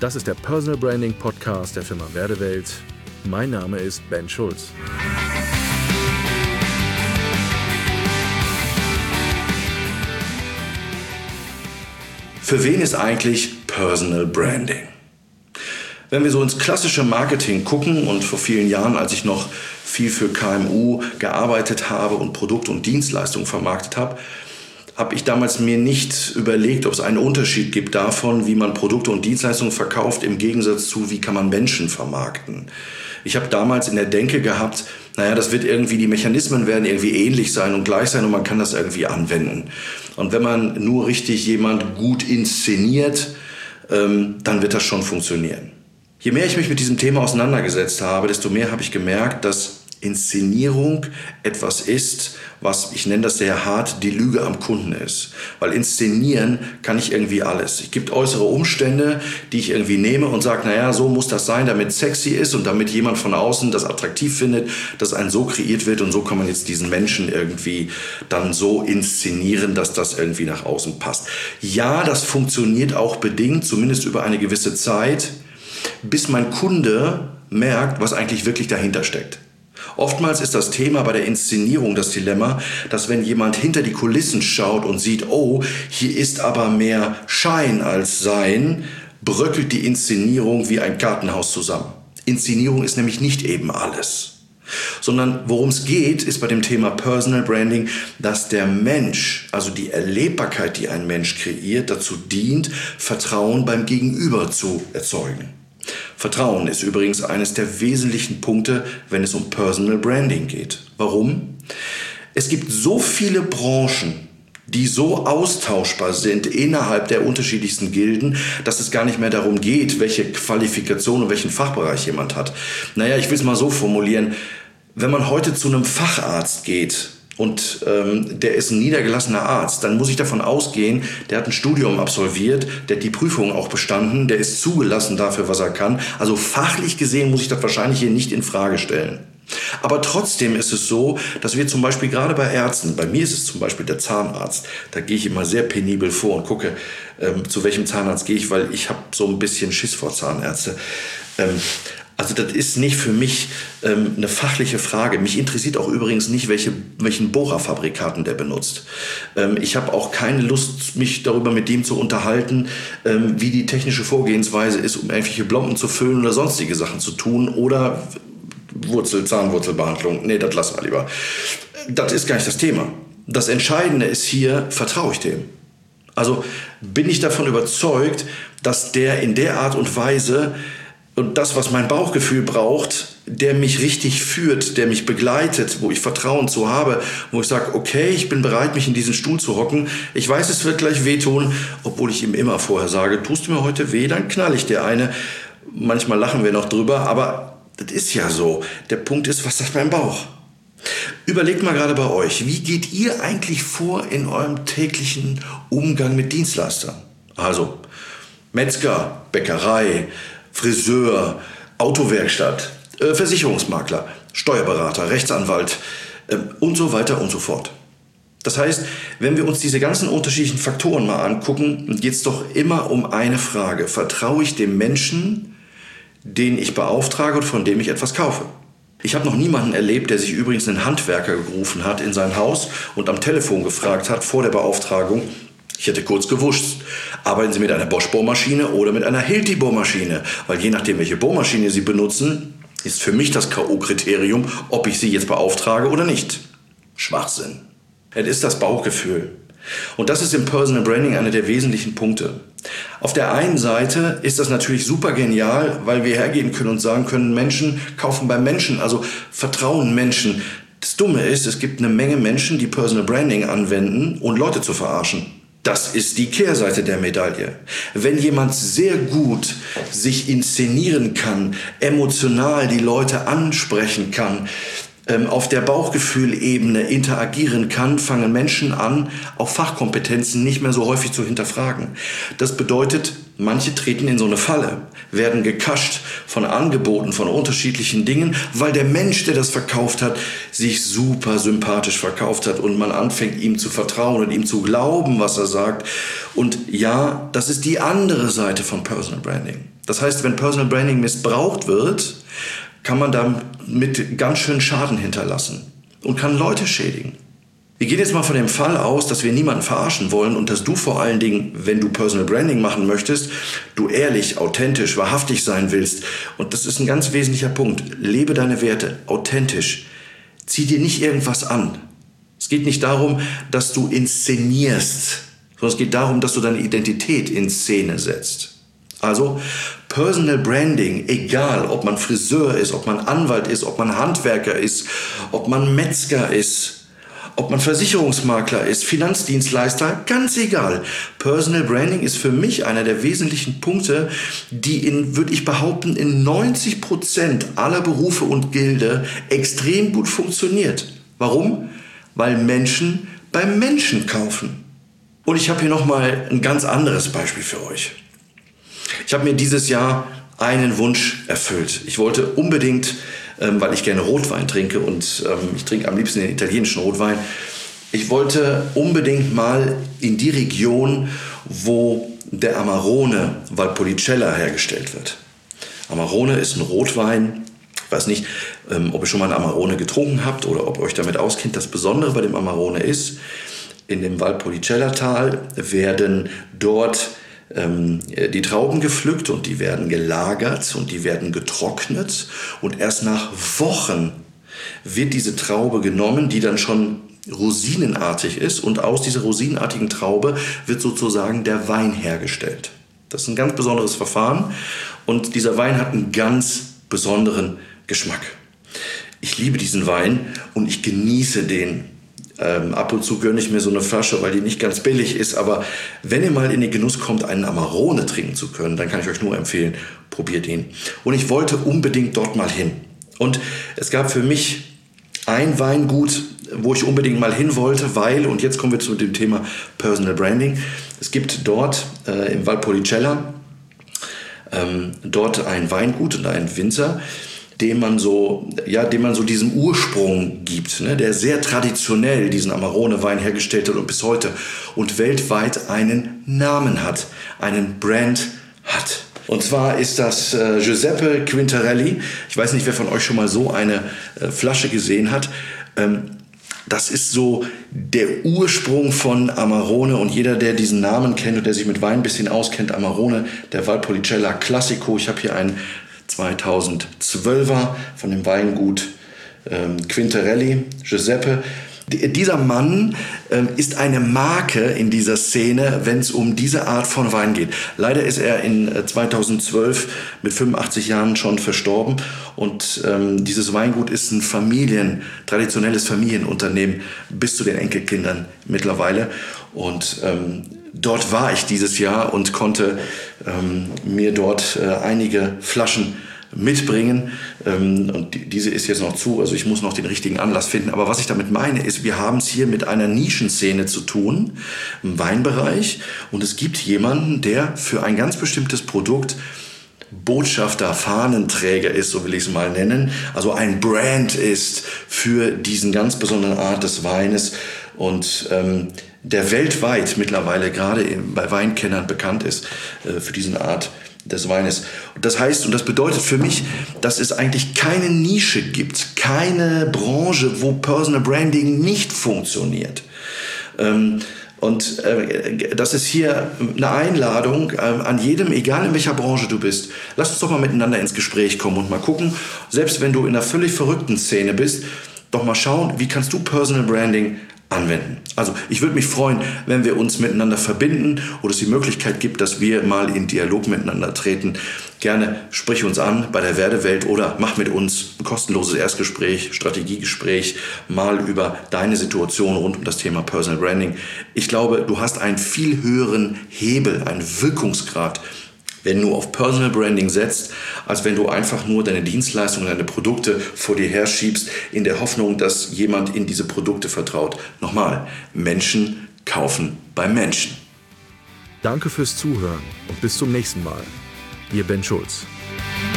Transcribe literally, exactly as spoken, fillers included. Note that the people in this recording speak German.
Das ist der Personal Branding Podcast der Firma Werdewelt. Mein Name ist Ben Schulz. Für wen ist eigentlich Personal Branding? Wenn wir so ins klassische Marketing gucken und vor vielen Jahren, als ich noch viel für K M U gearbeitet habe und Produkte und Dienstleistungen vermarktet habe, habe ich damals mir nicht überlegt, ob es einen Unterschied gibt davon, wie man Produkte und Dienstleistungen verkauft, im Gegensatz zu, wie kann man Menschen vermarkten. Ich habe damals in der Denke gehabt, naja, das wird irgendwie, die Mechanismen werden irgendwie ähnlich sein und gleich sein und man kann das irgendwie anwenden. Und wenn man nur richtig jemand gut inszeniert, ähm, dann wird das schon funktionieren. Je mehr ich mich mit diesem Thema auseinandergesetzt habe, desto mehr habe ich gemerkt, dass Inszenierung etwas ist, was, ich nenne das sehr hart, die Lüge am Kunden ist. Weil inszenieren kann ich irgendwie alles. Es gibt äußere Umstände, die ich irgendwie nehme und sage, naja, so muss das sein, damit es sexy ist und damit jemand von außen das attraktiv findet, dass ein so kreiert wird und so kann man jetzt diesen Menschen irgendwie dann so inszenieren, dass das irgendwie nach außen passt. Ja, das funktioniert auch bedingt, zumindest über eine gewisse Zeit, bis mein Kunde merkt, was eigentlich wirklich dahinter steckt. Oftmals ist das Thema bei der Inszenierung das Dilemma, dass wenn jemand hinter die Kulissen schaut und sieht, oh, hier ist aber mehr Schein als Sein, bröckelt die Inszenierung wie ein Kartenhaus zusammen. Inszenierung ist nämlich nicht eben alles. Sondern worum es geht, ist bei dem Thema Personal Branding, dass der Mensch, also die Erlebbarkeit, die ein Mensch kreiert, dazu dient, Vertrauen beim Gegenüber zu erzeugen. Vertrauen ist übrigens eines der wesentlichen Punkte, wenn es um Personal Branding geht. Warum? Es gibt so viele Branchen, die so austauschbar sind innerhalb der unterschiedlichsten Gilden, dass es gar nicht mehr darum geht, welche Qualifikation und welchen Fachbereich jemand hat. Naja, ich will es mal so formulieren. Wenn man heute zu einem Facharzt geht, und ähm, der ist ein niedergelassener Arzt, dann muss ich davon ausgehen, der hat ein Studium absolviert, der hat die Prüfung auch bestanden, der ist zugelassen dafür, was er kann. Also fachlich gesehen muss ich das wahrscheinlich hier nicht in Frage stellen. Aber trotzdem ist es so, dass wir zum Beispiel gerade bei Ärzten, bei mir ist es zum Beispiel der Zahnarzt, da gehe ich immer sehr penibel vor und gucke, ähm, zu welchem Zahnarzt gehe ich, weil ich habe so ein bisschen Schiss vor Zahnärzte. Ähm, Also das ist nicht für mich ähm, eine fachliche Frage. Mich interessiert auch übrigens nicht, welche, welchen Bohrerfabrikaten der benutzt. Ähm, ich habe auch keine Lust, mich darüber mit dem zu unterhalten, ähm, wie die technische Vorgehensweise ist, um irgendwelche Blomben zu füllen oder sonstige Sachen zu tun oder Wurzel, Zahnwurzelbehandlung. Nee, das lassen wir lieber. Das ist gar nicht das Thema. Das Entscheidende ist hier, vertraue ich dem? Also bin ich davon überzeugt, dass der in der Art und Weise und das, was mein Bauchgefühl braucht, der mich richtig führt, der mich begleitet, wo ich Vertrauen zu habe, wo ich sage, okay, ich bin bereit, mich in diesen Stuhl zu hocken. Ich weiß, es wird gleich wehtun, obwohl ich ihm immer vorher sage, tust du mir heute weh, dann knall ich dir eine. Manchmal lachen wir noch drüber, aber das ist ja so. Der Punkt ist, was sagt mein Bauch? Überlegt mal gerade bei euch, wie geht ihr eigentlich vor in eurem täglichen Umgang mit Dienstleistern? Also Metzger, Bäckerei, Friseur, Autowerkstatt, äh, Versicherungsmakler, Steuerberater, Rechtsanwalt äh, und so weiter und so fort. Das heißt, wenn wir uns diese ganzen unterschiedlichen Faktoren mal angucken, geht es doch immer um eine Frage. Vertraue ich dem Menschen, den ich beauftrage und von dem ich etwas kaufe? Ich habe noch niemanden erlebt, der sich übrigens einen Handwerker gerufen hat in sein Haus und am Telefon gefragt hat vor der Beauftragung, ich hätte kurz gewusst, arbeiten Sie mit einer Bosch-Bohrmaschine oder mit einer Hilti-Bohrmaschine? Weil je nachdem, welche Bohrmaschine Sie benutzen, ist für mich das K O-Kriterium, ob ich Sie jetzt beauftrage oder nicht. Schwachsinn. Es ist das Bauchgefühl. Und das ist im Personal Branding einer der wesentlichen Punkte. Auf der einen Seite ist das natürlich super genial, weil wir hergehen können und sagen können, Menschen kaufen beim Menschen, also vertrauen Menschen. Das Dumme ist, es gibt eine Menge Menschen, die Personal Branding anwenden, um Leute zu verarschen. Das ist die Kehrseite der Medaille. Wenn jemand sehr gut sich inszenieren kann, emotional die Leute ansprechen kann, ähm, auf der Bauchgefühlebene interagieren kann, fangen Menschen an, auch Fachkompetenzen nicht mehr so häufig zu hinterfragen. Das bedeutet, manche treten in so eine Falle, werden gekascht von Angeboten, von unterschiedlichen Dingen, weil der Mensch, der das verkauft hat, sich super sympathisch verkauft hat und man anfängt, ihm zu vertrauen und ihm zu glauben, was er sagt. Und ja, das ist die andere Seite von Personal Branding. Das heißt, wenn Personal Branding missbraucht wird, kann man damit ganz schön Schaden hinterlassen und kann Leute schädigen. Wir gehen jetzt mal von dem Fall aus, dass wir niemanden verarschen wollen und dass du vor allen Dingen, wenn du Personal Branding machen möchtest, du ehrlich, authentisch, wahrhaftig sein willst. Und das ist ein ganz wesentlicher Punkt. Lebe deine Werte authentisch. Zieh dir nicht irgendwas an. Es geht nicht darum, dass du inszenierst, sondern es geht darum, dass du deine Identität in Szene setzt. Also Personal Branding, egal ob man Friseur ist, ob man Anwalt ist, ob man Handwerker ist, ob man Metzger ist, ob man Versicherungsmakler ist, Finanzdienstleister, ganz egal. Personal Branding ist für mich einer der wesentlichen Punkte, die in, würde ich behaupten, in neunzig Prozent aller Berufe und Gilde extrem gut funktioniert. Warum? Weil Menschen beim Menschen kaufen. Und ich habe hier nochmal ein ganz anderes Beispiel für euch. Ich habe mir dieses Jahr einen Wunsch erfüllt. Ich wollte unbedingt, ähm, weil ich gerne Rotwein trinke und ähm, ich trinke am liebsten den italienischen Rotwein, ich wollte unbedingt mal in die Region, wo der Amarone Valpolicella hergestellt wird. Amarone ist ein Rotwein. Ich weiß nicht, ähm, ob ihr schon mal einen Amarone getrunken habt oder ob ihr euch damit auskennt. Das Besondere bei dem Amarone ist, in dem Valpolicella-Tal werden dort die Trauben gepflückt und die werden gelagert und die werden getrocknet und erst nach Wochen wird diese Traube genommen, die dann schon rosinenartig ist und aus dieser rosinenartigen Traube wird sozusagen der Wein hergestellt. Das ist ein ganz besonderes Verfahren und dieser Wein hat einen ganz besonderen Geschmack. Ich liebe diesen Wein und ich genieße den. Ähm, ab und zu gönne ich mir so eine Flasche, weil die nicht ganz billig ist. Aber wenn ihr mal in den Genuss kommt, einen Amarone trinken zu können, dann kann ich euch nur empfehlen, probiert ihn. Und ich wollte unbedingt dort mal hin. Und es gab für mich ein Weingut, wo ich unbedingt mal hin wollte, weil, und jetzt kommen wir zu dem Thema Personal Branding, es gibt dort äh, im Valpolicella ähm, dort ein Weingut und einen Winzer, dem man so, ja, dem man so diesen Ursprung gibt, ne, der sehr traditionell diesen Amarone-Wein hergestellt hat und bis heute und weltweit einen Namen hat, einen Brand hat. Und zwar ist das äh, Giuseppe Quintarelli. Ich weiß nicht, wer von euch schon mal so eine äh, Flasche gesehen hat. Ähm, das ist so der Ursprung von Amarone und jeder, der diesen Namen kennt und der sich mit Wein ein bisschen auskennt, Amarone, der Valpolicella Classico. Ich habe hier einen zweitausendzwölfer von dem Weingut ähm, Quintarelli, Giuseppe. D- dieser Mann ähm, ist eine Marke in dieser Szene, wenn es um diese Art von Wein geht. Leider ist er in äh, zweitausendzwölf mit fünfundachtzig Jahren schon verstorben und ähm, dieses Weingut ist ein Familien, traditionelles Familienunternehmen bis zu den Enkelkindern mittlerweile und ähm, dort war ich dieses Jahr und konnte ähm, mir dort äh, einige Flaschen mitbringen. Ähm, und die, diese ist jetzt noch zu, also ich muss noch den richtigen Anlass finden. Aber was ich damit meine, ist, wir haben es hier mit einer Nischenszene zu tun, im Weinbereich. Und es gibt jemanden, der für ein ganz bestimmtes Produkt Botschafter, Fahnenträger ist, so will ich es mal nennen. Also ein Brand ist für diesen ganz besonderen Art des Weines. Und ähm, der weltweit mittlerweile gerade bei Weinkennern bekannt ist äh, für diese Art des Weines. Und das heißt, und das bedeutet für mich, dass es eigentlich keine Nische gibt, keine Branche, wo Personal Branding nicht funktioniert. Ähm, und äh, das ist hier eine Einladung äh, an jedem, egal in welcher Branche du bist. Lass uns doch mal miteinander ins Gespräch kommen und mal gucken, selbst wenn du in einer völlig verrückten Szene bist, doch mal schauen, wie kannst du Personal Branding anwenden. Also ich würde mich freuen, wenn wir uns miteinander verbinden oder es die Möglichkeit gibt, dass wir mal in Dialog miteinander treten. Gerne sprich uns an bei der Werdewelt oder mach mit uns ein kostenloses Erstgespräch, Strategiegespräch, mal über deine Situation rund um das Thema Personal Branding. Ich glaube, du hast einen viel höheren Hebel, einen Wirkungsgrad, wenn du auf Personal Branding setzt, als wenn du einfach nur deine Dienstleistungen, deine Produkte vor dir herschiebst, in der Hoffnung, dass jemand in diese Produkte vertraut. Nochmal, Menschen kaufen bei Menschen. Danke fürs Zuhören und bis zum nächsten Mal. Ihr Ben Schulz.